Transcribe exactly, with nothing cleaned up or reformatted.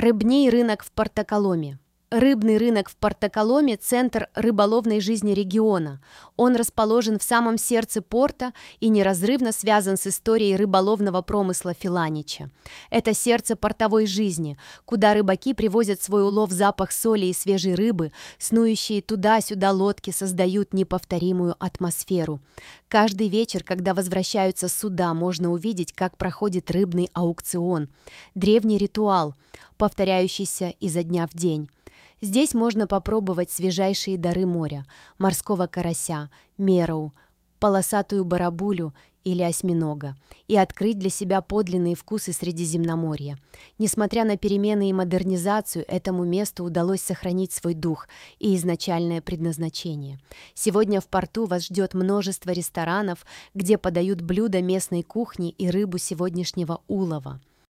Рыбний рынок в Порто-Коломе. Рыбный рынок в Порто-Коломе – центр рыболовной жизни региона. Он расположен в самом сердце порта и неразрывно связан с историей рыболовного промысла Филанича. Это сердце портовой жизни, куда рыбаки привозят свой улов, запах соли и свежей рыбы, снующие туда-сюда лодки создают неповторимую атмосферу. Каждый вечер, когда возвращаются суда, можно увидеть, как проходит рыбный аукцион. Древний ритуал, повторяющийся изо дня в день. Здесь можно попробовать свежайшие дары моря – морского карася, мероу, полосатую барабулю или осьминога – и открыть для себя подлинные вкусы Средиземноморья. Несмотря на перемены и модернизацию, этому месту удалось сохранить свой дух и изначальное предназначение. Сегодня в порту вас ждет множество ресторанов, где подают блюда местной кухни и рыбу сегодняшнего улова.